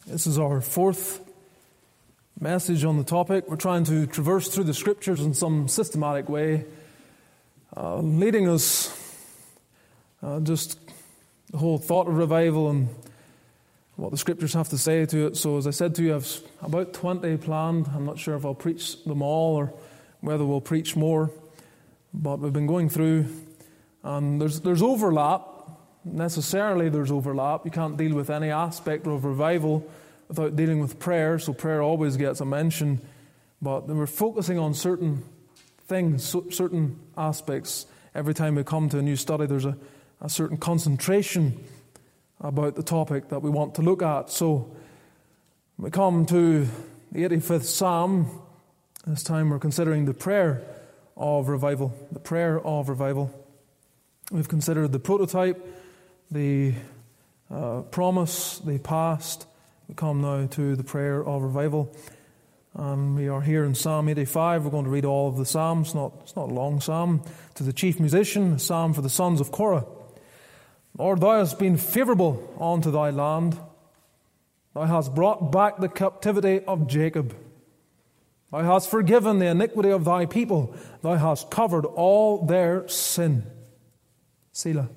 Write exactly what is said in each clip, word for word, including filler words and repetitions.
This is our fourth message on the topic. We're trying to traverse through the Scriptures in some systematic way, uh, leading us uh, just the whole thought of revival and what the Scriptures have to say to it. So as I said to you, I've about twenty planned. I'm not sure if I'll preach them all or whether we'll preach more, but we've been going through, and there's there's overlap. Necessarily there's overlap. You can't deal with any aspect of revival without dealing with prayer, so prayer always gets a mention. But we're focusing on certain things, certain aspects. Every time we come to a new study, there's a, a certain concentration about the topic that we want to look at. So we come to the eighty-fifth Psalm. This time we're considering the prayer of revival. The prayer of revival. We've considered the prototype, the uh, promise, the past. We come now to the prayer of revival. And we are here in Psalm eighty-five. We're going to read all of the Psalms. Not, it's not a long psalm. To the chief musician, a psalm for the sons of Korah. Lord, thou hast been favourable unto thy land. Thou hast brought back the captivity of Jacob. Thou hast forgiven the iniquity of thy people. Thou hast covered all their sin. Selah.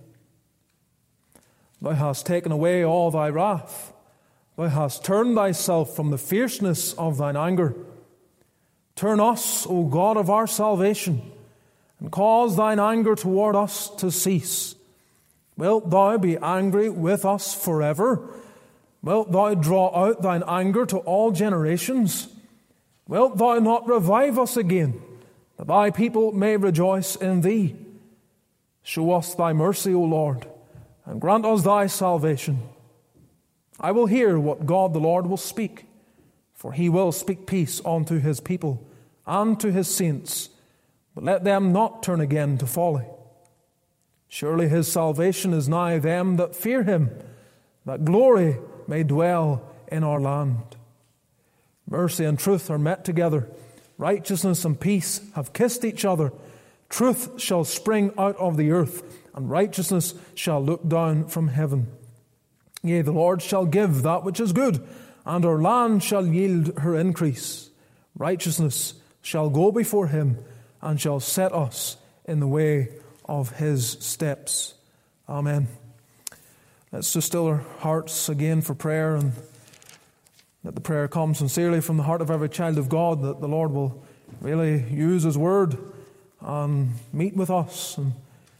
Thou hast taken away all thy wrath. Thou hast turned thyself from the fierceness of thine anger. Turn us, O God of our salvation, and cause thine anger toward us to cease. Wilt thou be angry with us forever? Wilt thou draw out thine anger to all generations? Wilt thou not revive us again, that thy people may rejoice in thee? Show us thy mercy, O Lord, and grant us thy salvation. I will hear what God the Lord will speak, for he will speak peace unto his people and to his saints, but let them not turn again to folly. Surely his salvation is nigh them that fear him, that glory may dwell in our land. Mercy and truth are met together. Righteousness and peace have kissed each other. Truth shall spring out of the earth, and righteousness shall look down from heaven. Yea, the Lord shall give that which is good, and our land shall yield her increase. Righteousness shall go before him, and shall set us in the way of his steps. Amen. Let's just still our hearts again for prayer, and let the prayer come sincerely from the heart of every child of God, that the Lord will really use his word and meet with us and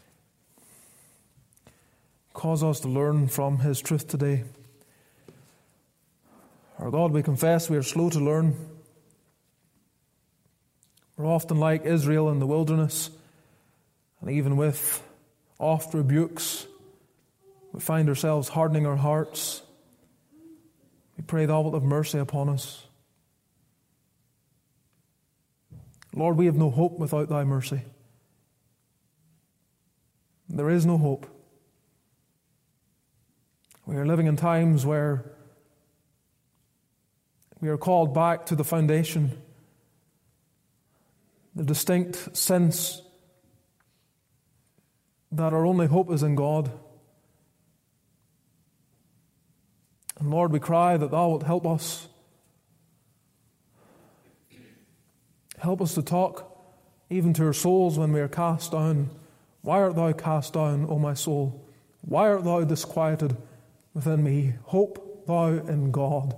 cause us to learn from his truth today. Our God, we confess we are slow to learn. We're often like Israel in the wilderness, and even with oft rebukes, we find ourselves hardening our hearts. We pray thou wilt have mercy upon us. Lord, we have no hope without thy mercy. There is no hope. We are living in times where we are called back to the foundation, the distinct sense that our only hope is in God. And Lord, we cry that thou wilt help us. Help us to talk even to our souls when we are cast down. Why art thou cast down, O my soul? Why art thou disquieted within me? Hope thou in God.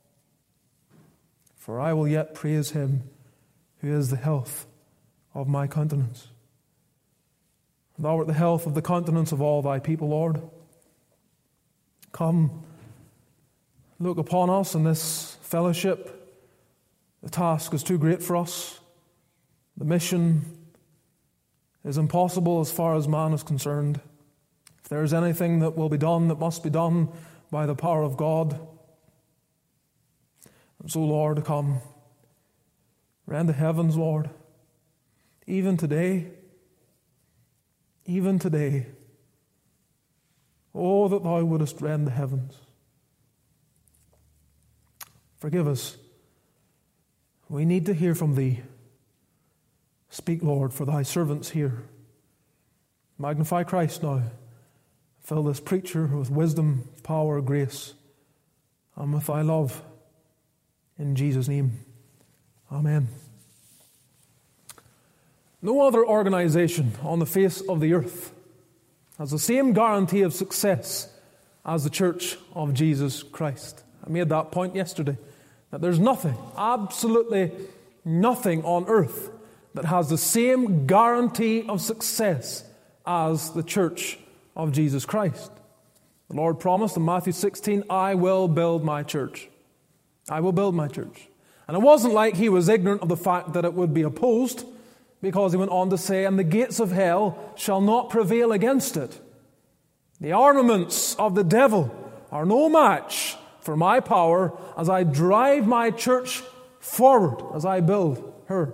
For I will yet praise him who is the health of my countenance. Thou art the health of the countenance of all thy people, Lord. Come, look upon us in this fellowship. The task is too great for us. The mission is impossible as far as man is concerned. If there is anything that will be done, that must be done by the power of God. And so, Lord, come. Rend the heavens, Lord. Even today, even today. Oh, that thou wouldest rend the heavens. Forgive us. We need to hear from thee. Speak, Lord, for thy servants hear. Magnify Christ now. Fill this preacher with wisdom, power, grace, and with thy love. In Jesus' name, amen. No other organization on the face of the earth has the same guarantee of success as the Church of Jesus Christ. I made that point yesterday, that there's nothing, absolutely nothing on earth that has the same guarantee of success as the Church of Jesus Christ. The Lord promised in Matthew sixteen, I will build my church. I will build my church. And it wasn't like he was ignorant of the fact that it would be opposed, because he went on to say, and the gates of hell shall not prevail against it. The armaments of the devil are no match for my power as I drive my church forward, as I build her.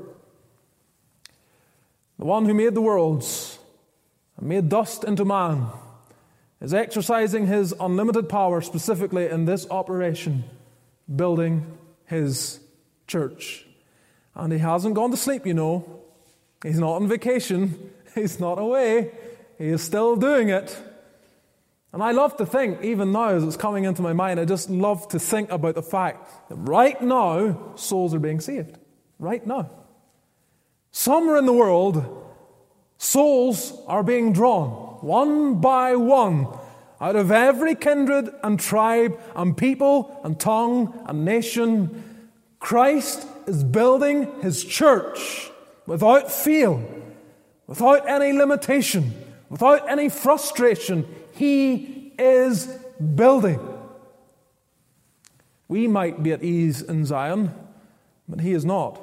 The one who made the worlds and made dust into man is exercising his unlimited power specifically in this operation, building his church. And he hasn't gone to sleep, you know. He's not on vacation. He's not away. He is still doing it. And I love to think, even now as it's coming into my mind, I just love to think about the fact that right now, souls are being saved. Right now. Somewhere in the world, souls are being drawn, one by one, out of every kindred and tribe and people and tongue and nation. Christ is building his church without fail, without any limitation, without any frustration. He is building. We might be at ease in Zion, but he is not.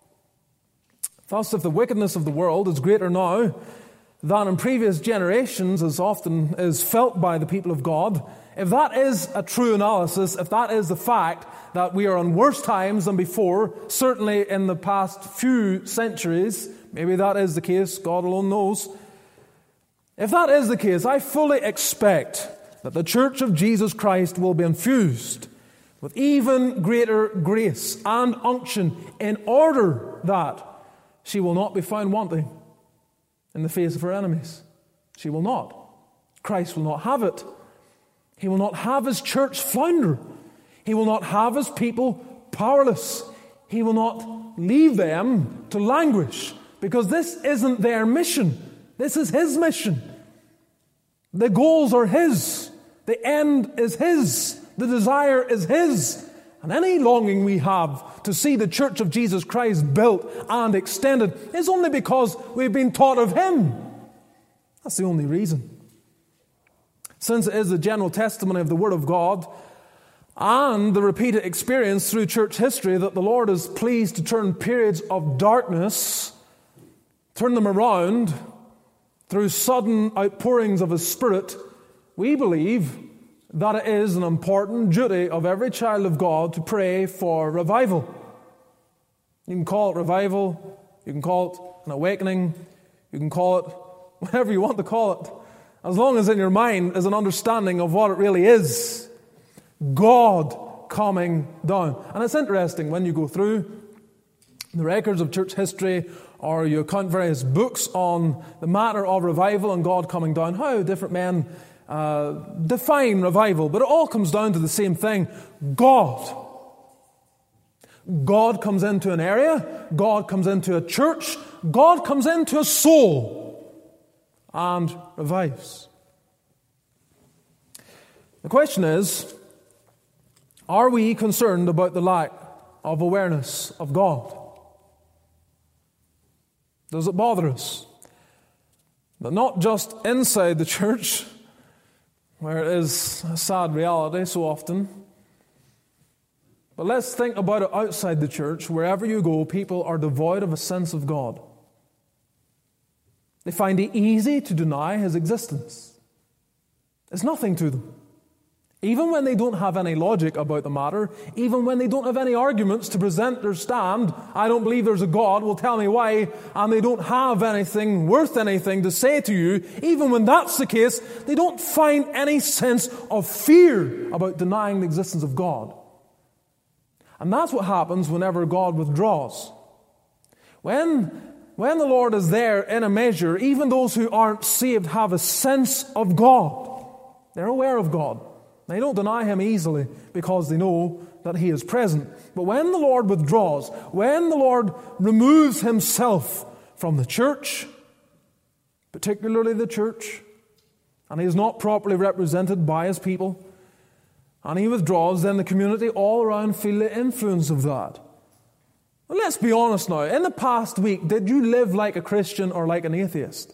Thus, if the wickedness of the world is greater now than in previous generations, as often is felt by the people of God, if that is a true analysis, if that is the fact that we are on worse times than before, certainly in the past few centuries, maybe that is the case, God alone knows. If that is the case, I fully expect that the Church of Jesus Christ will be infused with even greater grace and unction in order that she will not be found wanting in the face of her enemies. She will not. Christ will not have it. He will not have his church flounder. He will not have his people powerless. He will not leave them to languish, because this isn't their mission. This is his mission. The goals are his. The end is his. The desire is his. And any longing we have to see the Church of Jesus Christ built and extended is only because we've been taught of him. That's the only reason. Since it is the general testimony of the Word of God and the repeated experience through church history that the Lord is pleased to turn periods of darkness, turn them around through sudden outpourings of his Spirit, we believe that it is an important duty of every child of God to pray for revival. You can call it revival, you can call it an awakening, you can call it whatever you want to call it, as long as in your mind is an understanding of what it really is. God coming down. And it's interesting when you go through the records of church history, or you account various books on the matter of revival and God coming down, how different men uh, define revival. But it all comes down to the same thing. God. God comes into an area. God comes into a church. God comes into a soul and revives. The question is, are we concerned about the lack of awareness of God? Does it bother us that not just inside the church, where it is a sad reality so often, but let's think about it outside the church. Wherever you go, people are devoid of a sense of God. They find it easy to deny his existence. It's nothing to them. Even when they don't have any logic about the matter, even when they don't have any arguments to present their stand, I don't believe there's a God, well, tell me why, and they don't have anything worth anything to say to you, even when that's the case, they don't find any sense of fear about denying the existence of God. And that's what happens whenever God withdraws. When, when the Lord is there in a measure, even those who aren't saved have a sense of God. They're aware of God. They don't deny Him easily because they know that He is present. But when the Lord withdraws, when the Lord removes Himself from the church, particularly the church, and He is not properly represented by His people, and He withdraws, then the community all around feel the influence of that. Well, let's be honest now. In the past week, did you live like a Christian or like an atheist?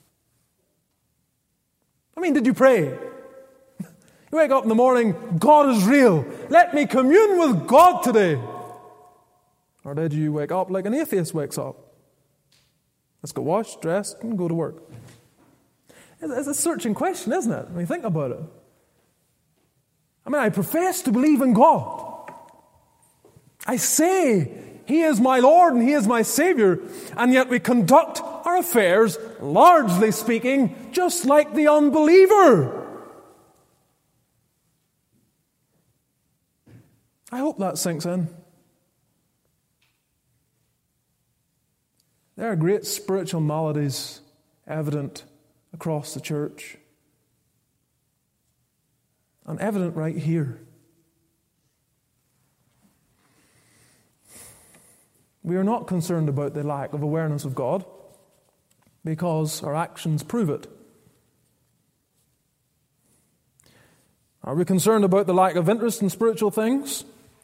I mean, did you pray? You wake up in the morning, God is real. Let me commune with God today. Or did you wake up like an atheist wakes up? Let's go wash, dress, and go to work. It's a searching question, isn't it? When you think about it. I mean, I profess to believe in God. I say He is my Lord and He is my Savior, and yet we conduct our affairs, largely speaking, just like the unbeliever. I hope that sinks in. There are great spiritual maladies evident across the church, and evident right here. We are not concerned about the lack of awareness of God because our actions prove it. Are we concerned about the lack of interest in spiritual things?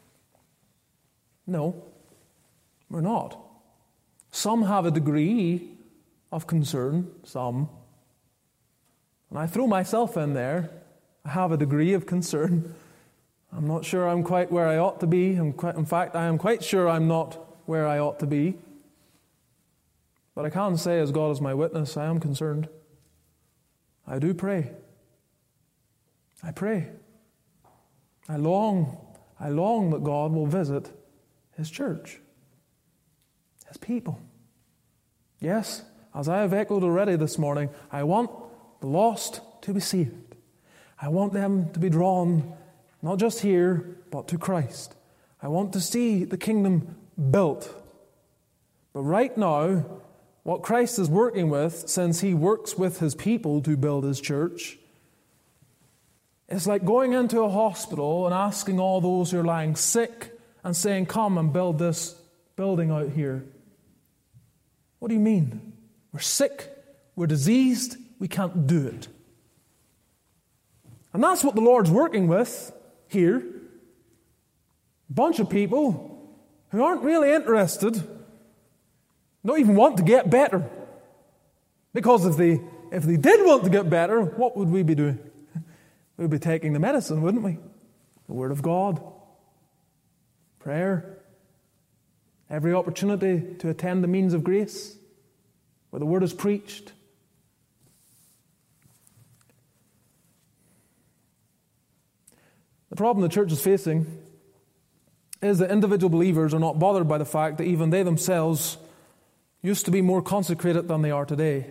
No, we're not. Some have a degree of concern, some. And I throw myself in there. I have a degree of concern. I'm not sure I'm quite where I ought to be. I'm quite, in fact, I am quite sure I'm not where I ought to be. But I can say, as God is my witness, I am concerned. I do pray. I pray. I long, I long that God will visit His church, His people. Yes, as I have echoed already this morning, I want the lost to be saved. I want them to be drawn, not just here, but to Christ. I want to see the kingdom built. But right now, what Christ is working with, since He works with His people to build His church, it's like going into a hospital and asking all those who are lying sick and saying, come and build this building out here. What do you mean? We're sick, we're diseased, we can't do it. And that's what the Lord's working with here. A bunch of people who aren't really interested, don't even want to get better. Because if they, if they did want to get better, what would we be doing? We'd be taking the medicine, wouldn't we? The Word of God. Prayer. Every opportunity to attend the means of grace where the Word is preached. The problem the church is facing is that individual believers are not bothered by the fact that even they themselves used to be more consecrated than they are today.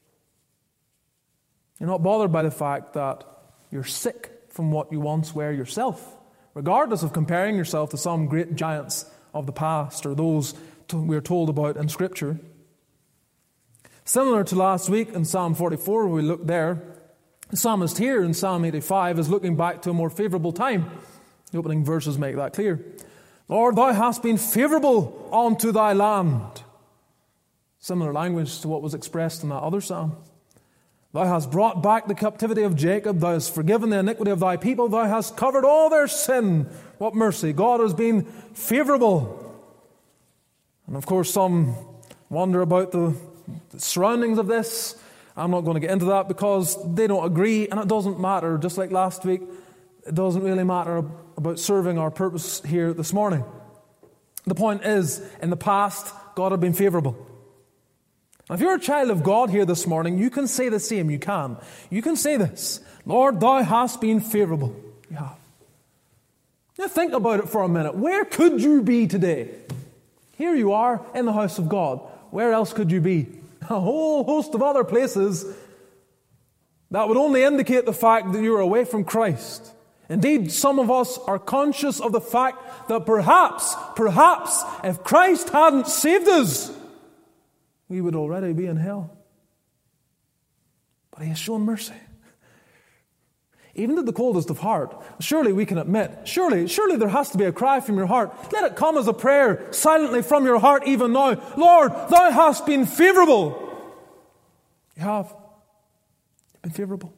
You're not bothered by the fact that you're sick from what you once were yourself, regardless of comparing yourself to some great giants of the past or those we're told about in Scripture. Similar to last week in Psalm forty-four, where we looked there, the psalmist here in Psalm eighty-five is looking back to a more favorable time. The opening verses make that clear. Lord, Thou hast been favorable unto Thy land. Similar language to what was expressed in that other psalm. Thou hast brought back the captivity of Jacob. Thou hast forgiven the iniquity of Thy people. Thou hast covered all their sin. What mercy. God has been favorable. And of course, some wonder about the surroundings of this. I'm not going to get into that because they don't agree, and it doesn't matter. Just like last week, it doesn't really matter about serving our purpose here this morning. The point is, in the past, God had been favorable. If you're a child of God here this morning, you can say the same. You can. You can say this. Lord, Thou hast been favorable. You have. Now think about it for a minute. Where could you be today? Here you are in the house of God. Where else could you be? A whole host of other places that would only indicate the fact that you're away from Christ. Indeed, some of us are conscious of the fact that perhaps, perhaps, if Christ hadn't saved us, we would already be in hell. But He has shown mercy. Even to the coldest of heart, surely we can admit, surely, surely there has to be a cry from your heart. Let it come as a prayer silently from your heart even now. Lord, thou hast been favorable. You have. You've been favorable.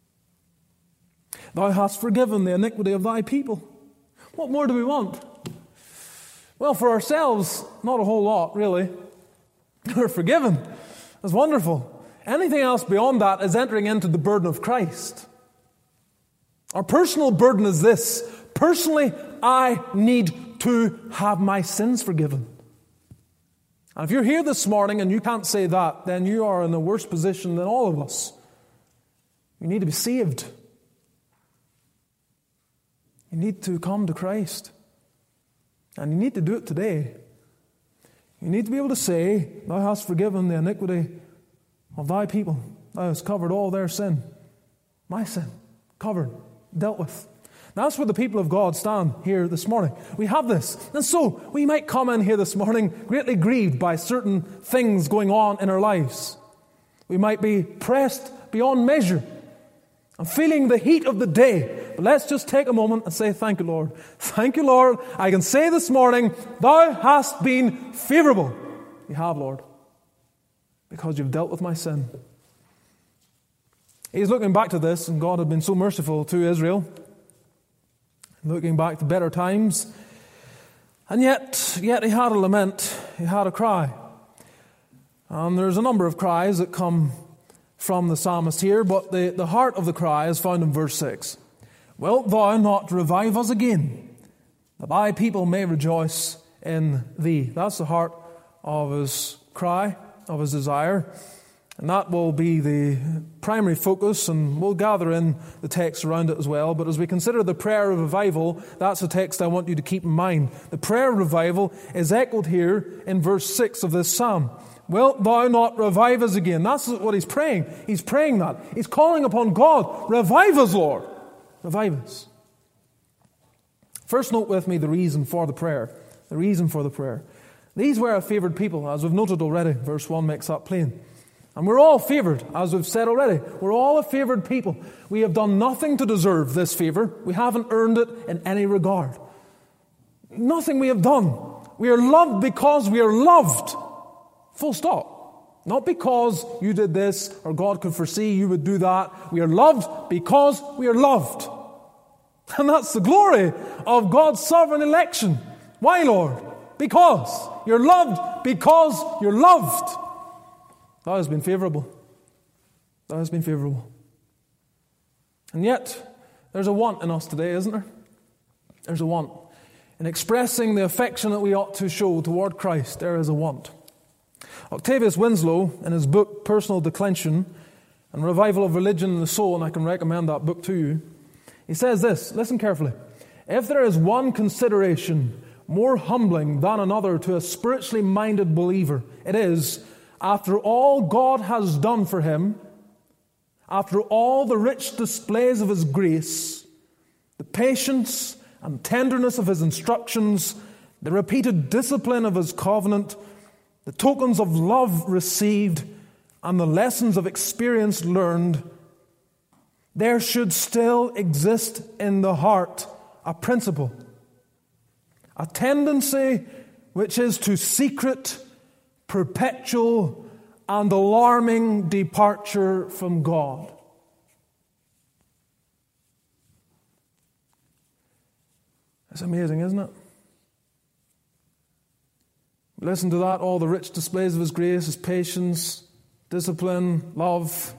Thou hast forgiven the iniquity of thy people. What more do we want? Well, for ourselves, not a whole lot, really. We're forgiven. That's wonderful. Anything else beyond that is entering into the burden of Christ. Our personal burden is this. Personally, I need to have my sins forgiven. And if you're here this morning and you can't say that, then you are in a worse position than all of us. You need to be saved. You need to come to Christ. And you need to do it today. You need to be able to say, Thou hast forgiven the iniquity of thy people. Thou hast covered all their sin. My sin. Covered. Dealt with. That's where the people of God stand here this morning. We have this. And so, we might come in here this morning greatly grieved by certain things going on in our lives. We might be pressed beyond measure. I'm feeling the heat of the day. But let's just take a moment and say, thank you, Lord. Thank you, Lord. I can say this morning, Thou hast been favorable. You have, Lord. Because you've dealt with my sin. He's looking back to this, and God had been so merciful to Israel. Looking back to better times. And yet, yet he had a lament. He had a cry. And there's a number of cries that come from the psalmist here, but the, the heart of the cry is found in verse six. Wilt thou not revive us again, that thy people may rejoice in thee? That's the heart of his cry, of his desire. And that will be the primary focus, and we'll gather in the text around it as well. But as we consider the prayer of revival, that's a text I want you to keep in mind. The prayer of revival is echoed here in verse six of this psalm. Wilt thou not revive us again? That's what he's praying. He's praying that. He's calling upon God. Revive us, Lord. Revive us. First, note with me the reason for the prayer. The reason for the prayer. These were a favored people, as we've noted already. Verse one makes that plain. And we're all favored, as we've said already. We're all a favored people. We have done nothing to deserve this favor. We haven't earned it in any regard. Nothing we have done. We are loved because we are loved. Full stop. Not because you did this or God could foresee you would do that. We are loved because we are loved. And that's the glory of God's sovereign election. Why, Lord? Because you're loved because you're loved. That has been favorable. That has been favorable. And yet, there's a want in us today, isn't there? There's a want. In expressing the affection that we ought to show toward Christ, there is a want. Octavius Winslow, in his book Personal Declension and Revival of Religion in the Soul, and I can recommend that book to you, he says this, listen carefully. If there is one consideration more humbling than another to a spiritually minded believer, it is, after all God has done for him, after all the rich displays of his grace, the patience and tenderness of his instructions, the repeated discipline of his covenant, the tokens of love received, and the lessons of experience learned, there should still exist in the heart a principle, a tendency which is to secret, perpetual, and alarming departure from God. It's amazing, isn't it? Listen to that, all the rich displays of his grace, his patience, discipline, love.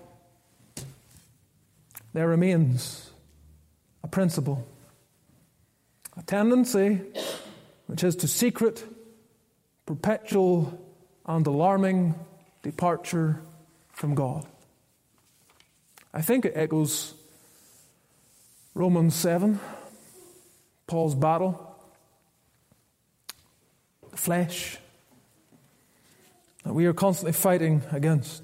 There remains a principle, a tendency which is to secret, perpetual, and alarming departure from God. I think it echoes Romans seven, Paul's battle, the flesh that we are constantly fighting against.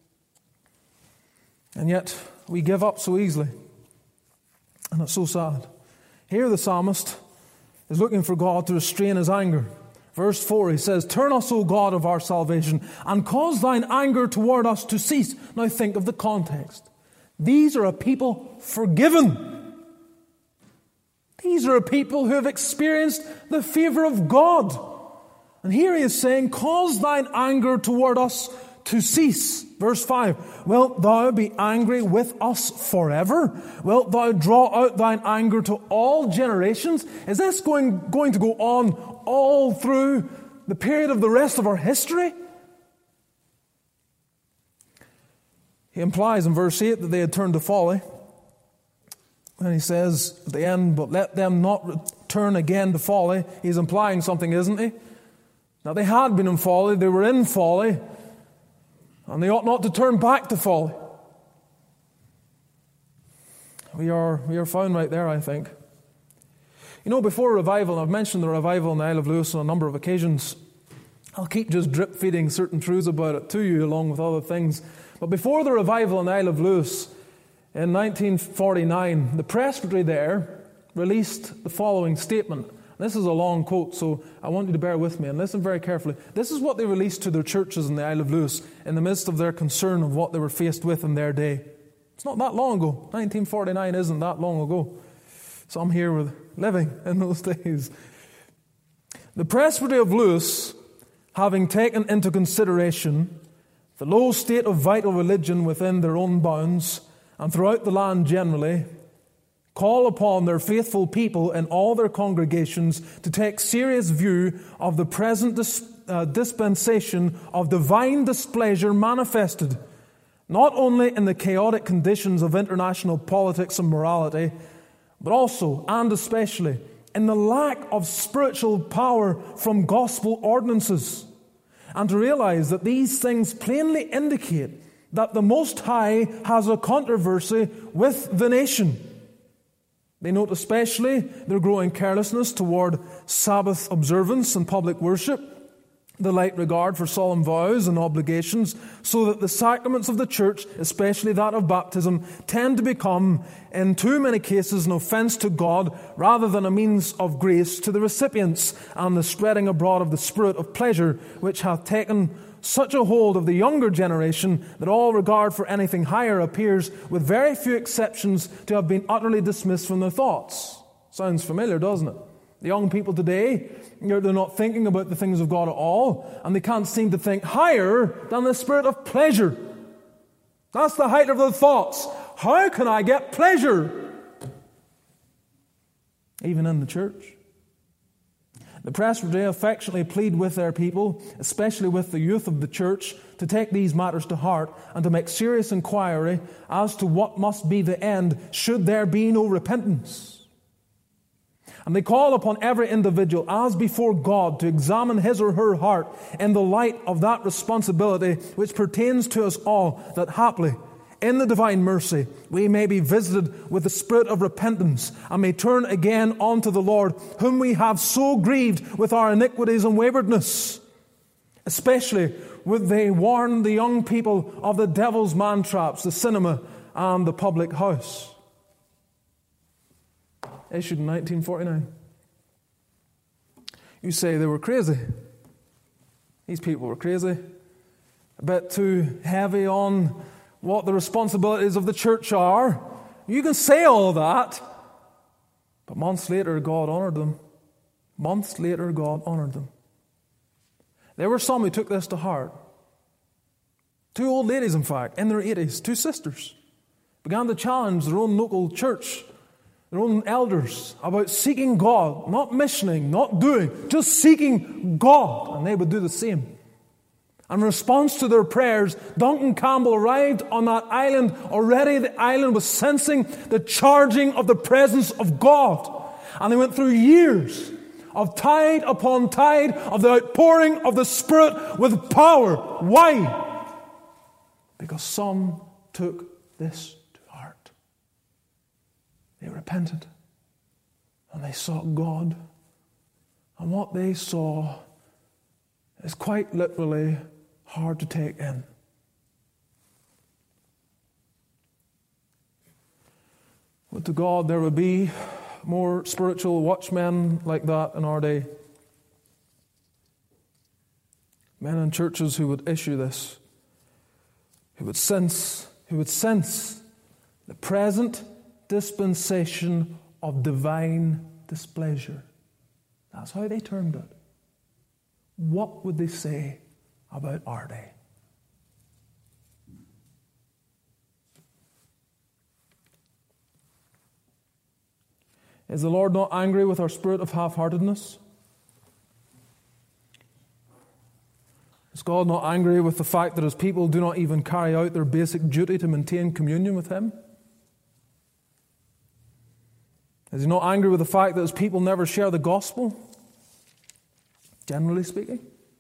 And yet, we give up so easily. And it's so sad. Here the psalmist is looking for God to restrain his anger. Verse four, he says, Turn us, O God of our salvation, and cause thine anger toward us to cease. Now think of the context. These are a people forgiven. These are a people who have experienced the favor of God. And here he is saying, cause thine anger toward us to cease. Verse five, wilt thou be angry with us forever? Wilt thou draw out thine anger to all generations? Is this going, going to go on all through the period of the rest of our history? He implies in verse eight that they had turned to folly. And he says at the end, but let them not return again to folly. He's implying something, isn't he? Now they had been in folly, they were in folly, and they ought not to turn back to folly. We are, we are found right there, I think. You know, before revival, and I've mentioned the revival in the Isle of Lewis on a number of occasions, I'll keep just drip-feeding certain truths about it to you along with other things. But before the revival in the Isle of Lewis, in nineteen forty-nine, the presbytery there released the following statement. This is a long quote, so I want you to bear with me and listen very carefully. This is what they released to their churches in the Isle of Lewis in the midst of their concern of what they were faced with in their day. It's not that long ago. nineteen forty-nine isn't that long ago. Some here were living in those days. The presbytery of Lewis, having taken into consideration the low state of vital religion within their own bounds and throughout the land generally, call upon their faithful people in all their congregations to take serious view of the present dis- uh, dispensation of divine displeasure manifested, not only in the chaotic conditions of international politics and morality, but also and especially in the lack of spiritual power from gospel ordinances, and to realize that these things plainly indicate that the Most High has a controversy with the nation. They note especially their growing carelessness toward Sabbath observance and public worship, the light regard for solemn vows and obligations, so that the sacraments of the church, especially that of baptism, tend to become, in too many cases, an offense to God rather than a means of grace to the recipients, and the spreading abroad of the spirit of pleasure, which hath taken such a hold of the younger generation that all regard for anything higher appears, with very few exceptions, to have been utterly dismissed from their thoughts. Sounds familiar, doesn't it? The young people today, they're not thinking about the things of God at all, and they can't seem to think higher than the spirit of pleasure. That's the height of their thoughts. How can I get pleasure? Even in the church. The presbytery affectionately plead with their people, especially with the youth of the church, to take these matters to heart and to make serious inquiry as to what must be the end should there be no repentance. And they call upon every individual, as before God, to examine his or her heart in the light of that responsibility which pertains to us all, that haply, in the divine mercy, we may be visited with the spirit of repentance and may turn again unto the Lord, whom we have so grieved with our iniquities and waywardness. Especially would they warn the young people of the devil's man-traps, the cinema and the public house. Issued in nineteen forty-nine. You say they were crazy. These people were crazy. A bit too heavy on what the responsibilities of the church are. You can say all that. But months later, God honored them. Months later, God honored them. There were some who took this to heart. Two old ladies, in fact, in their eighties, two sisters, began to challenge their own local church, their own elders, about seeking God, not missioning, not doing, just seeking God. And they would do the same. And in response to their prayers, Duncan Campbell arrived on that island. Already the island was sensing the charging of the presence of God. And they went through years of tide upon tide of the outpouring of the Spirit with power. Why? Because some took this to heart. They repented. And they sought God. And what they saw is quite literally hard to take in. Would to God there would be more spiritual watchmen like that in our day. Men in churches who would issue this, who would sense, who would sense The present dispensation of divine displeasure. That's how they termed it. What would they say about our day? Is the Lord not angry with our spirit of half-heartedness? Is God not angry with the fact that His people do not even carry out their basic duty to maintain communion with Him? Is He not angry with the fact that His people never share the gospel, generally speaking?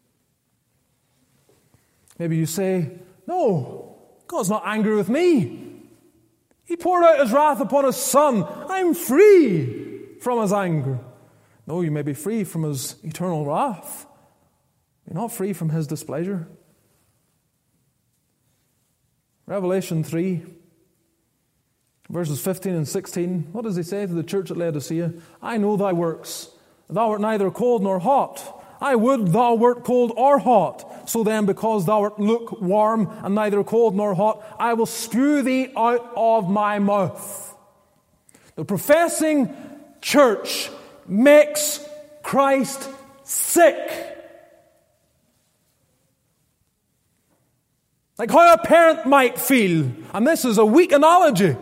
Maybe you say, no, God's not angry with me. He poured out His wrath upon His Son. I'm free from His anger. No, you may be free from His eternal wrath. You're not free from His displeasure. Revelation three, verses fifteen and sixteen. What does He say to the church at Laodicea? I know thy works. Thou art neither cold nor hot. I would thou wert cold or hot. So then, because thou art lukewarm and neither cold nor hot, I will spew thee out of my mouth. The professing church makes Christ sick. Like how a parent might feel, and this is a weak analogy,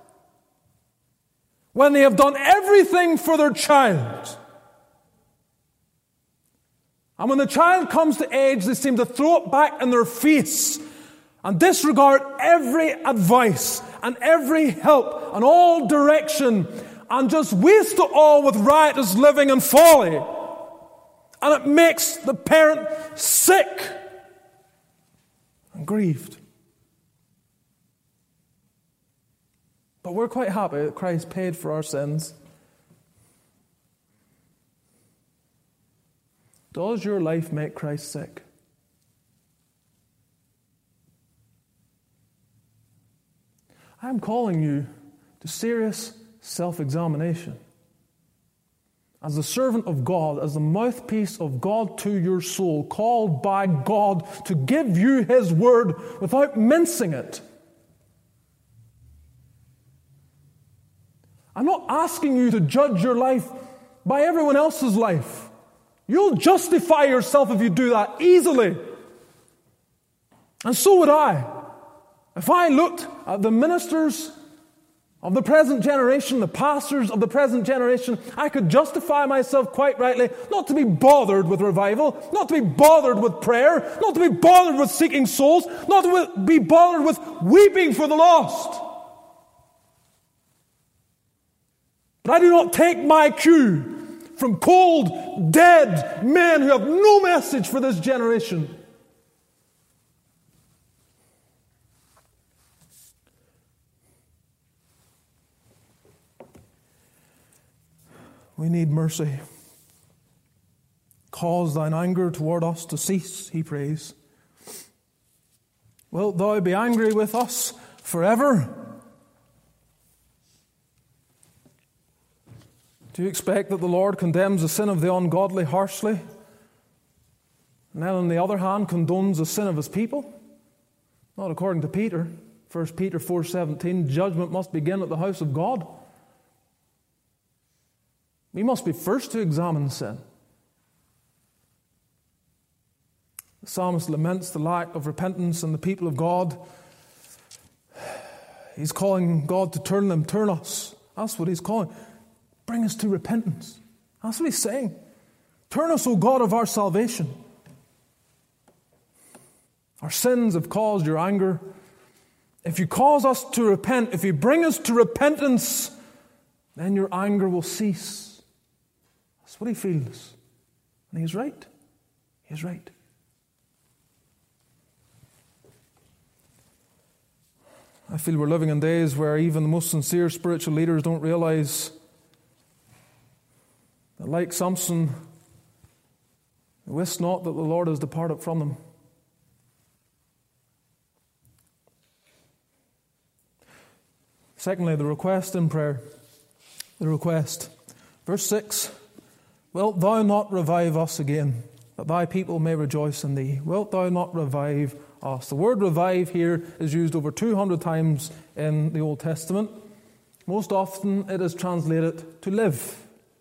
when they have done everything for their child. And when the child comes to age, they seem to throw it back in their face and disregard every advice and every help and all direction and just waste it all with riotous living and folly. And it makes the parent sick and grieved. But we're quite happy that Christ paid for our sins. Does your life make Christ sick? I am calling you to serious self-examination. As the servant of God, as the mouthpiece of God to your soul, called by God to give you His word without mincing it. I'm not asking you to judge your life by everyone else's life. You'll justify yourself if you do that easily. And so would I. If I looked at the ministers of the present generation, the pastors of the present generation, I could justify myself quite rightly not to be bothered with revival, not to be bothered with prayer, not to be bothered with seeking souls, not to be bothered with weeping for the lost. But I do not take my cue from cold, dead men who have no message for this generation. We need mercy. Cause thine anger toward us to cease, he prays. Wilt thou be angry with us forever? Do you expect that the Lord condemns the sin of the ungodly harshly, and then on the other hand condones the sin of His people? Not according to Peter. First Peter four seventeen, judgment must begin at the house of God. We must be first to examine sin. The psalmist laments the lack of repentance in the people of God. He's calling God to turn them, turn us. That's what he's calling. Bring us to repentance. That's what he's saying. Turn us, O God of our salvation. Our sins have caused your anger. If you cause us to repent, if you bring us to repentance, then your anger will cease. That's what he feels. And he's right. He's right. I feel we're living in days where even the most sincere spiritual leaders don't realize that, like Samson, they wist not that the Lord has departed from them. Secondly, the request in prayer. The request. Verse six, wilt thou not revive us again, that thy people may rejoice in thee? Wilt thou not revive us. The word revive here is used over two hundred times in the Old Testament. Most often it is translated to live.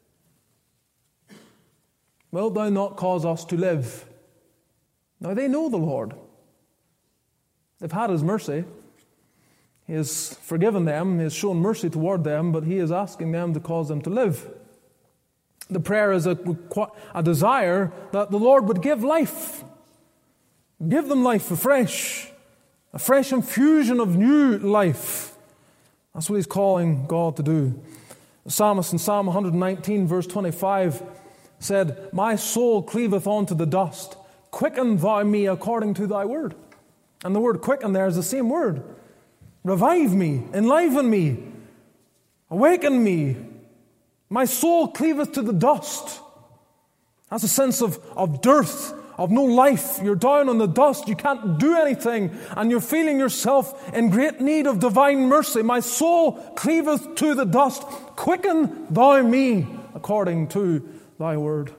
Wilt thou not cause us to live? Now they know the Lord. They've had His mercy. He has forgiven them. He has shown mercy toward them, but He is asking them to cause them to live. The prayer is a, a desire that the Lord would give life. Give them life afresh. A fresh infusion of new life. That's what He's calling God to do. The psalmist in Psalm one nineteen, verse twenty-five, said, My soul cleaveth unto the dust. Quicken thou me according to thy word. And the word quicken there is the same word. Revive me, enliven me, awaken me. My soul cleaveth to the dust. That's a sense of, of dearth, of no life. You're down on the dust, you can't do anything, and you're feeling yourself in great need of divine mercy. My soul cleaveth to the dust. Quicken thou me according to thy word.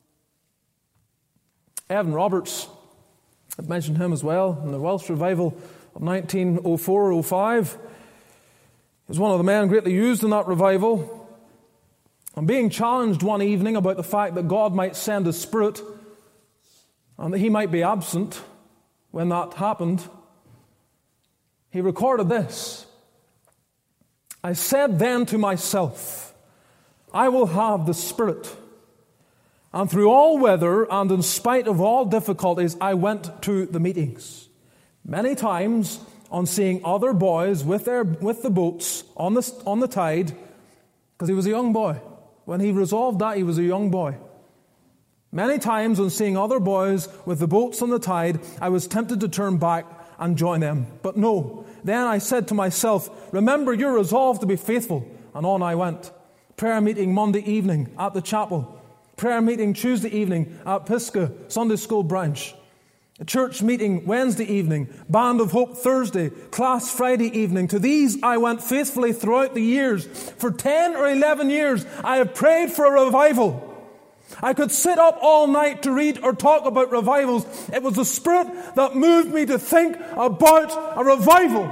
Evan Roberts, I've mentioned him as well in the Welsh revival of nineteen oh four oh five. He was one of the men greatly used in that revival. And being challenged one evening about the fact that God might send His Spirit and that He might be absent when that happened, he recorded this. I said then to myself, I will have the Spirit. And through all weather and in spite of all difficulties, I went to the meetings. Many times on seeing other boys with their with the boats on the, on the tide, because he was a young boy. When he resolved that, he was a young boy. Many times on seeing other boys with the boats on the tide, I was tempted to turn back and join them. But no. Then I said to myself, remember your resolve to be faithful. And on I went. Prayer meeting Monday evening at the chapel. Prayer meeting Tuesday evening at Pisgah Sunday School branch. A church meeting Wednesday evening, Band of Hope Thursday, class Friday evening. To these I went faithfully throughout the years. For ten or eleven years I have prayed for a revival. I could sit up all night to read or talk about revivals. It was the Spirit that moved me to think about a revival.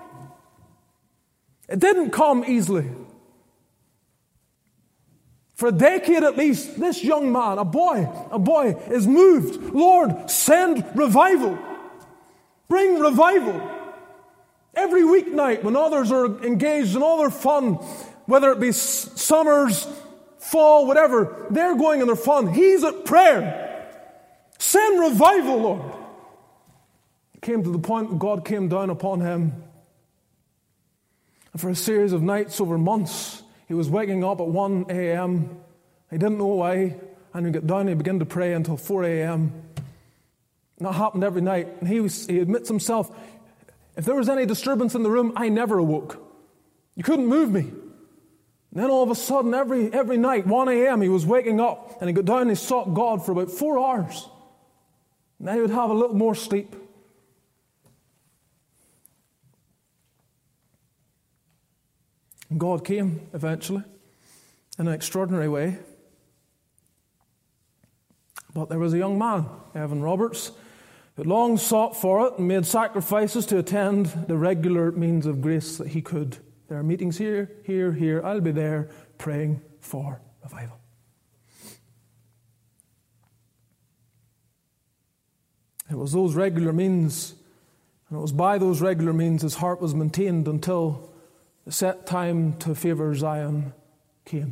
It didn't come easily. For a decade at least, this young man, a boy, a boy is moved. Lord, send revival. Bring revival. Every weeknight when others are engaged in all their fun, whether it be summers, fall, whatever, they're going in their fun. He's at prayer. Send revival, Lord. It came to the point when God came down upon him. And for a series of nights over months, he was waking up at one a.m. He didn't know why. And he got down and he began to pray until four a.m. And that happened every night. And he, was, he admits himself, if there was any disturbance in the room, I never awoke. You couldn't move me. And then all of a sudden, every, every night, one a.m., he was waking up. And he got down and he sought God for about four hours. And then he would have a little more sleep. And God came eventually in an extraordinary way. But there was a young man, Evan Roberts, who had long sought for it and made sacrifices to attend the regular means of grace that he could. There are meetings here, here, here. I'll be there praying for revival. It was those regular means, and it was by those regular means his heart was maintained until the set time to favor Zion came.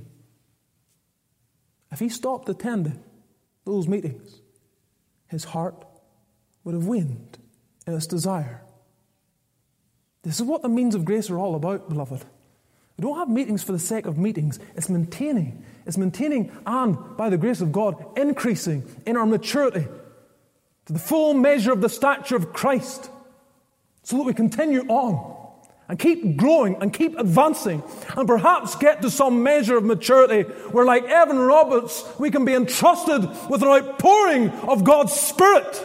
If he stopped attending those meetings, his heart would have waned in its desire. This is what the means of grace are all about, beloved. We don't have meetings for the sake of meetings. It's maintaining. It's maintaining and, by the grace of God, increasing in our maturity to the full measure of the stature of Christ so that we continue on and keep growing and keep advancing and perhaps get to some measure of maturity where, like Evan Roberts, we can be entrusted with an outpouring of God's Spirit.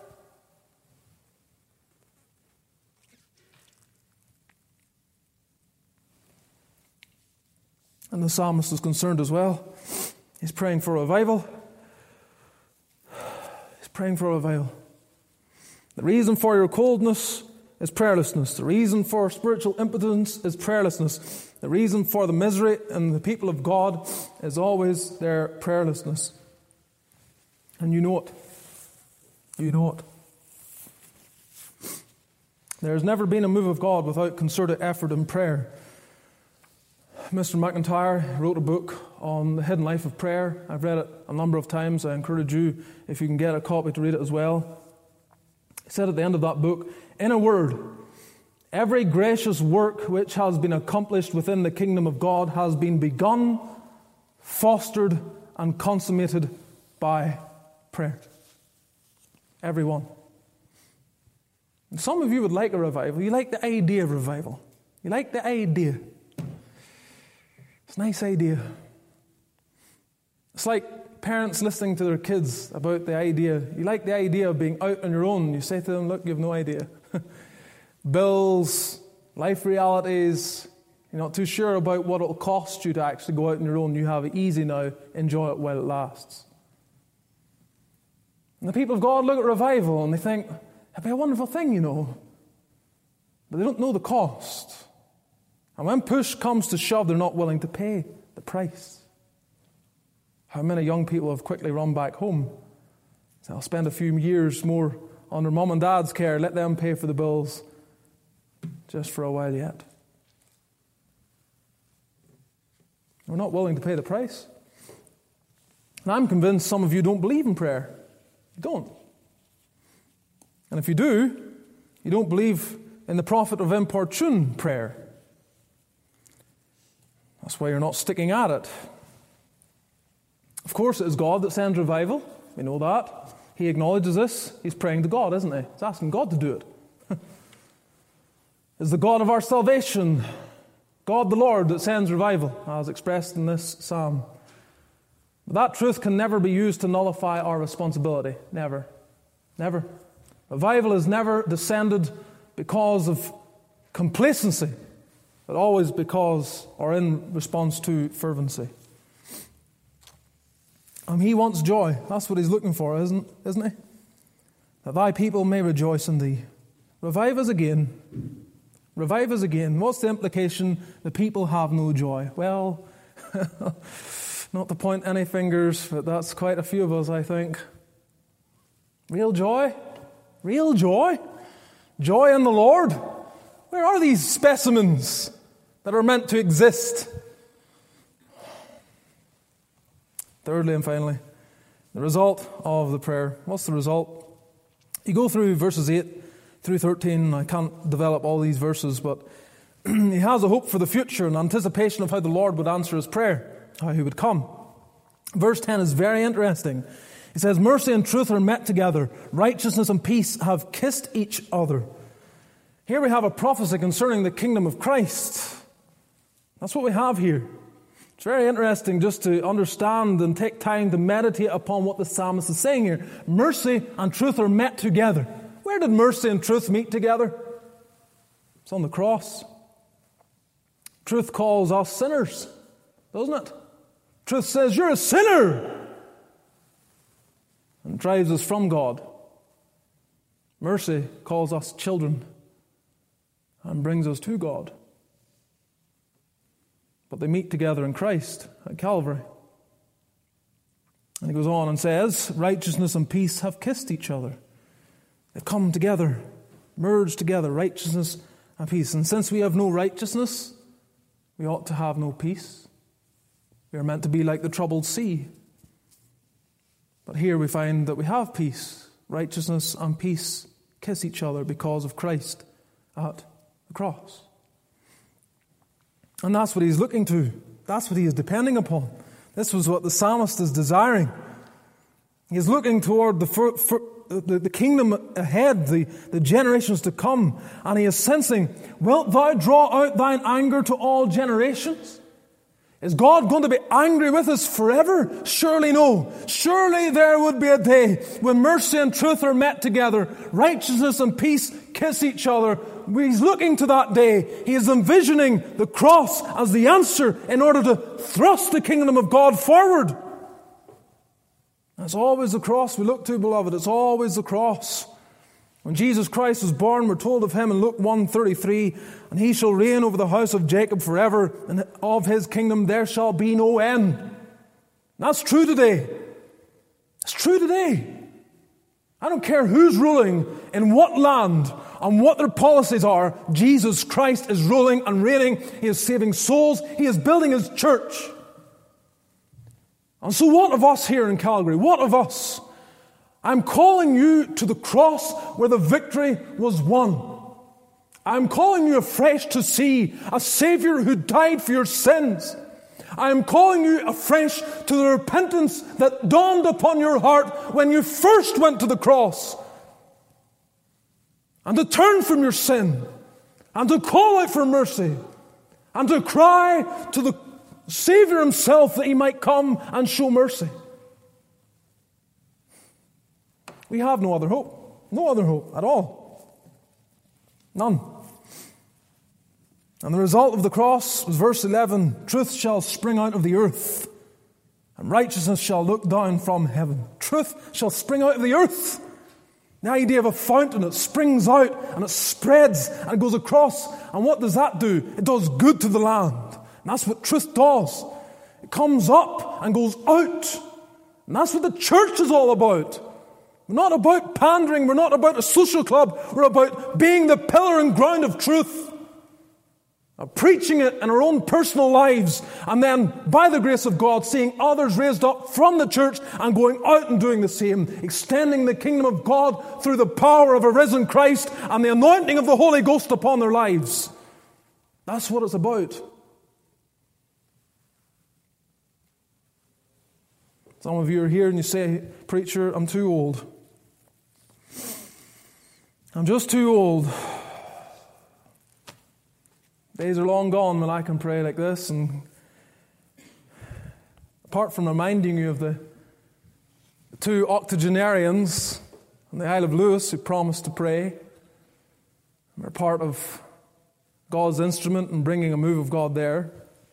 And the psalmist is concerned as well. He's praying for revival. He's praying for revival. The reason for your coldness is prayerlessness. The reason for spiritual impotence is prayerlessness. The reason for the misery in the people of God is always their prayerlessness. And you know it. You know it. There has never been a move of God without concerted effort in prayer. Mister McIntyre wrote a book on the hidden life of prayer. I've read it a number of times. I encourage you, if you can get a copy, to read it as well. He said at the end of that book, in a word, every gracious work which has been accomplished within the kingdom of God has been begun, fostered, and consummated by prayer. Every one. And some of you would like a revival. You like the idea of revival. You like the idea. It's a nice idea. It's like parents listening to their kids about the idea. You like the idea of being out on your own. You say to them, look, you have no idea. Bills, life realities, you're not too sure about what it'll cost you to actually go out on your own. You have it easy now. Enjoy it while it lasts. And the people of God look at revival and they think, it'd be a wonderful thing, you know. But they don't know the cost. And when push comes to shove, they're not willing to pay the price. How many young people have quickly run back home? So I'll spend a few years more under mum and dad's care, let them pay for the bills just for a while yet. We're not willing to pay the price. And I'm convinced some of you don't believe in prayer. You don't. And if you do, you don't believe in the profit of importune prayer. That's why you're not sticking at it. Of course, it is God that sends revival. We know that. He acknowledges this. He's praying to God, isn't he? He's asking God to do it. It's the God of our salvation, God the Lord, that sends revival, as expressed in this psalm. But that truth can never be used to nullify our responsibility. Never. Never. Revival has never descended because of complacency, but always because, or in response to, fervency. And he wants joy. That's what he's looking for, isn't, isn't he? That thy people may rejoice in thee. Revive us again. Revive us again. What's the implication? The people have no joy. Well, not to point any fingers, but that's quite a few of us, I think. Real joy? Real joy? Joy in the Lord? Where are these specimens that are meant to exist? Thirdly and finally, the result of the prayer. What's the result? You go through verses eight through thirteen. I can't develop all these verses, but he has a hope for the future and anticipation of how the Lord would answer his prayer, how he would come. Verse ten is very interesting. He says, mercy and truth are met together. Righteousness and peace have kissed each other. Here we have a prophecy concerning the kingdom of Christ. That's what we have here. It's very interesting just to understand and take time to meditate upon what the psalmist is saying here. Mercy and truth are met together. Where did mercy and truth meet together? It's on the cross. Truth calls us sinners, doesn't it? Truth says, you're a sinner, and drives us from God. Mercy calls us children and brings us to God. But they meet together in Christ at Calvary. And he goes on and says, righteousness and peace have kissed each other. They've come together, merged together, righteousness and peace. And since we have no righteousness, we ought to have no peace. We are meant to be like the troubled sea. But here we find that we have peace. Righteousness and peace kiss each other because of Christ at the cross. And that's what he's looking to. That's what he is depending upon. This was what the psalmist is desiring. He's looking toward the, for, for, the, the kingdom ahead, the, the generations to come. And he is sensing, wilt thou draw out thine anger to all generations? Is God going to be angry with us forever? Surely no. Surely there would be a day when mercy and truth are met together, righteousness and peace kiss each other. He's looking to that day. He is envisioning the cross as the answer in order to thrust the kingdom of God forward. It's always the cross we look to, beloved. It's always the cross. When Jesus Christ was born, we're told of him in Luke one thirty-three, and he shall reign over the house of Jacob forever, and of his kingdom there shall be no end. And that's true today. It's true today. I don't care who's ruling, in what land, and what their policies are. Jesus Christ is ruling and reigning. He is saving souls. He is building his church. And so what of us here in Calgary? What of us? I'm calling you to the cross where the victory was won. I'm calling you afresh to see a Savior who died for your sins. I am calling you afresh to the repentance that dawned upon your heart when you first went to the cross. And to turn from your sin. And to call out for mercy. And to cry to the Savior himself that he might come and show mercy. We have no other hope. No other hope at all. None. And the result of the cross was verse eleven. Truth shall spring out of the earth, and righteousness shall look down from heaven. Truth shall spring out of the earth. The idea of a fountain, it springs out and it spreads and it goes across. And what does that do? It does good to the land. And that's what truth does. It comes up and goes out. And that's what the church is all about. We're not about pandering. We're not about a social club. We're about being the pillar and ground of truth. Preaching it in our own personal lives, and then, by the grace of God, seeing others raised up from the church and going out and doing the same, extending the kingdom of God through the power of a risen Christ and the anointing of the Holy Ghost upon their lives. That's what it's about. Some of you are here and you say, "Preacher, I'm too old. I'm just too old. Days are long gone when I can pray like this." And apart from reminding you of the two octogenarians on the Isle of Lewis who promised to pray, they're part of God's instrument in bringing a move of God there.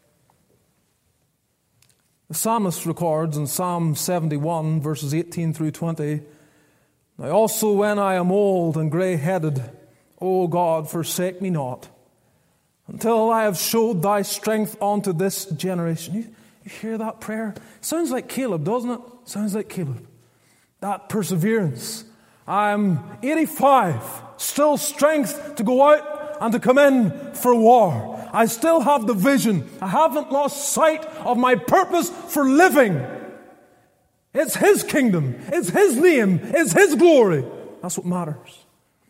The psalmist records in Psalm seventy-one, verses eighteen through twenty, "Now also when I am old and grey-headed, O God, forsake me not, until I have showed thy strength unto this generation." You, you hear that prayer? Sounds like Caleb, doesn't it? Sounds like Caleb. That perseverance. I'm eighty-five, still strength to go out and to come in for war. I still have the vision. I haven't lost sight of my purpose for living. It's his kingdom. It's his name. It's his glory. That's what matters.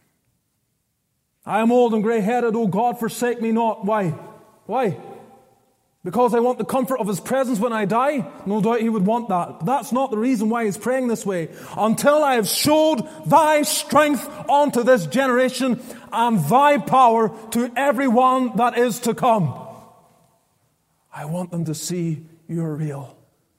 I am old and grey-headed, O God, forsake me not. Why? Why? Because I want the comfort of his presence when I die? No doubt he would want that. But that's not the reason why he's praying this way. Until I have showed thy strength unto this generation and thy power to everyone that is to come. I want them to see you're real.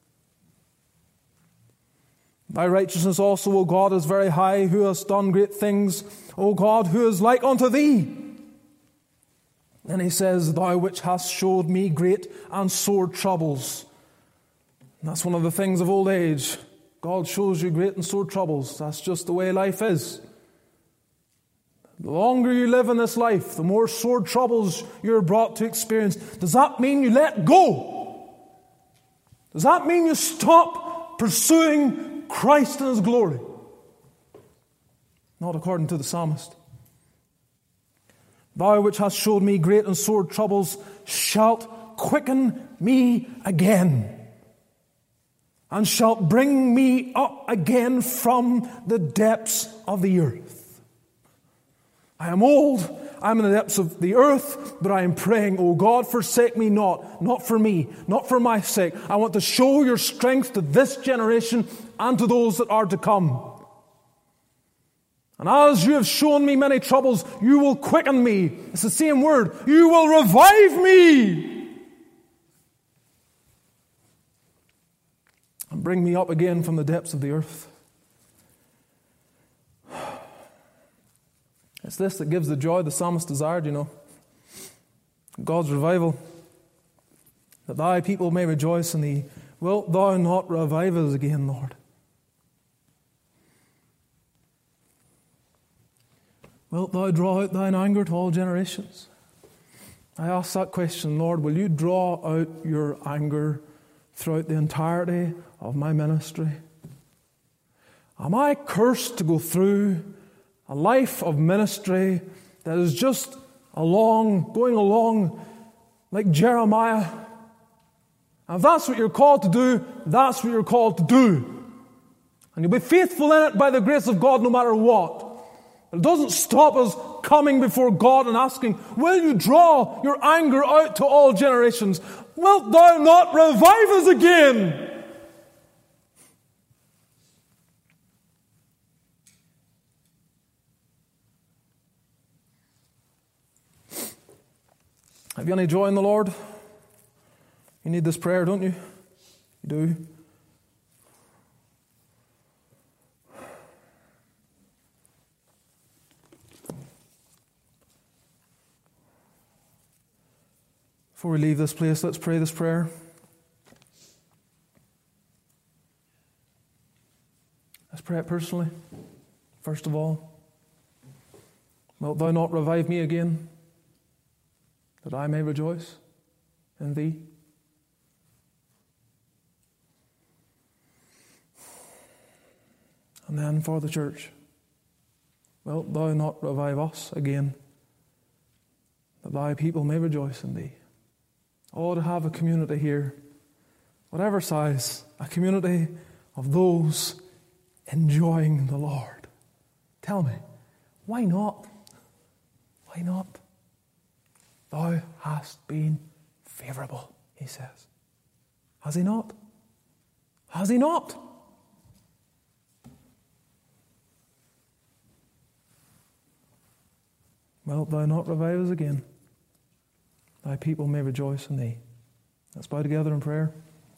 Thy righteousness also, O God, is very high, who hast done great things. O God, who is like unto thee? Then he says, thou which hast showed me great and sore troubles. And that's one of the things of old age. God shows you great and sore troubles. That's just the way life is. The longer you live in this life, the more sore troubles you're brought to experience. Does that mean you let go? Does that mean you stop pursuing Christ and his glory? Not according to the psalmist. Thou which hast showed me great and sore troubles shalt quicken me again, and shalt bring me up again from the depths of the earth. I am old, I am in the depths of the earth, but I am praying, O God, forsake me not, not for me, not for my sake. I want to show your strength to this generation and to those that are to come. And as you have shown me many troubles, you will quicken me. It's the same word. You will revive me. And bring me up again from the depths of the earth. It's this that gives the joy the psalmist desired, you know. God's revival. That thy people may rejoice in thee. Wilt thou not revive us again, Lord? Wilt thou draw out thine anger to all generations? I ask that question, Lord, will you draw out your anger throughout the entirety of my ministry? Am I cursed to go through a life of ministry that is just along, going along like Jeremiah? And if that's what you're called to do, that's what you're called to do. And you'll be faithful in it by the grace of God no matter what. But it doesn't stop us coming before God and asking, will you draw your anger out to all generations? Wilt thou not revive us again? Have you any joy in the Lord? You need this prayer, don't you? You do. Before we leave this place, let's pray this prayer. Let's pray it personally. First of all, wilt thou not revive me again, that I may rejoice in thee? And then for the church, wilt thou not revive us again, that thy people may rejoice in thee? Oh, to have a community here, whatever size, a community of those enjoying the Lord. Tell me, why not? Why not? Thou hast been favorable, he says. Has he not? Has he not? Wilt thou not revive us again? Thy people may rejoice in thee. Let's bow together in prayer.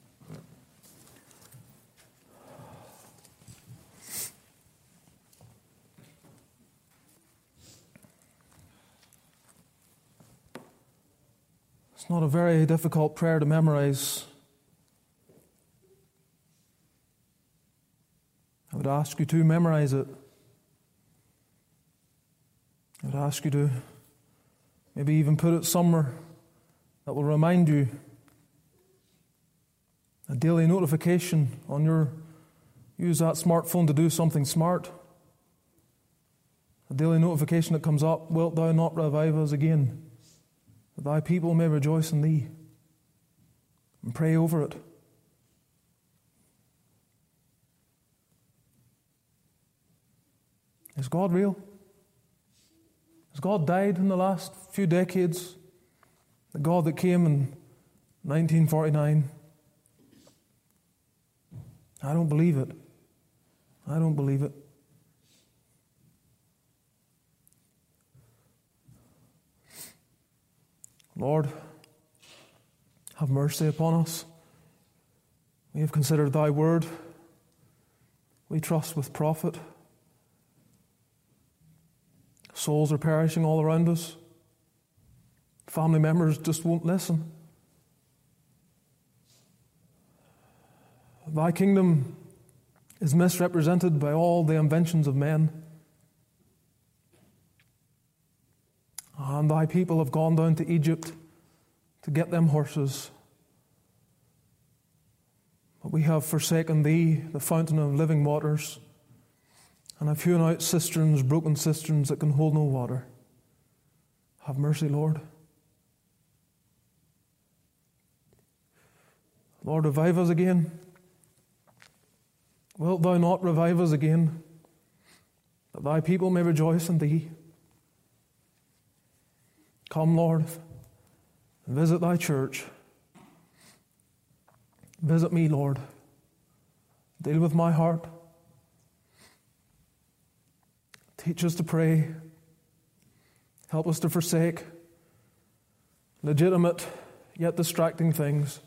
It's not a very difficult prayer to memorize. I would ask you to memorize it. I would ask you to maybe even put it somewhere that will remind you, a daily notification on your, use that smartphone to do something smart. A daily notification that comes up, wilt thou not revive us again, that thy people may rejoice in thee? And pray over it. Is God real? Has God died in the last few decades? The God that came in nineteen forty-nine? I don't believe it. I don't believe it. Lord, have mercy upon us. We have considered thy word. We trust with profit. Souls are perishing all around us. Family members just won't listen. Thy kingdom is misrepresented by all the inventions of men. And thy people have gone down to Egypt to get them horses. But we have forsaken thee, the fountain of living waters, and have hewn out cisterns, broken cisterns that can hold no water. Have mercy, Lord. Lord, revive us again. Wilt thou not revive us again, that thy people may rejoice in thee? Come, Lord, visit thy church. Visit me, Lord. Deal with my heart. Teach us to pray. Help us to forsake legitimate yet distracting things.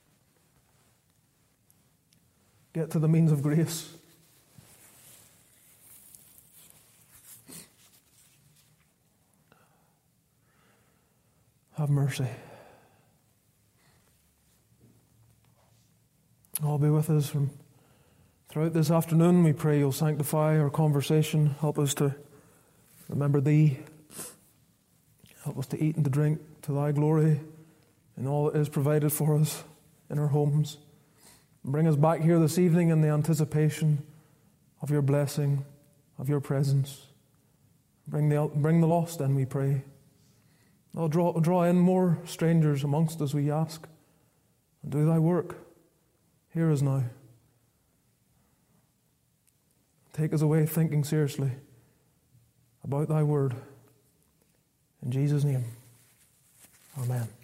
Get to the means of grace. Have mercy. All be with us from throughout this afternoon. We pray you'll sanctify our conversation. Help us to remember Thee. Help us to eat and to drink to Thy glory and all that is provided for us in our homes. Bring us back here this evening in the anticipation of Your blessing, of Your presence. Bring the, bring the lost in, we pray. Oh, draw, draw in more strangers amongst us, we ask. And do Thy work. Hear us now. Take us away thinking seriously about Thy word. In Jesus' name, amen.